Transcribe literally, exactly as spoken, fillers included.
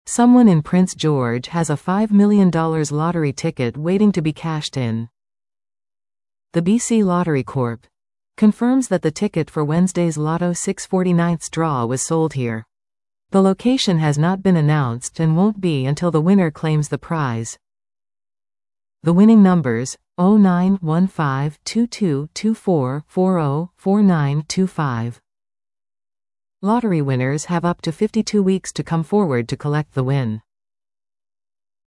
Someone in Prince George has a five million dollar lottery ticket waiting to be cashed in. The B C Lottery Corp confirms that the ticket for Wednesday's Lotto six forty-ninth draw was sold here. The location has not been announced and won't be until the winner claims the prize. The winning numbers: zero nine one five two two two four four zero four nine two five. Lottery winners have up to fifty-two weeks to come forward to collect the win.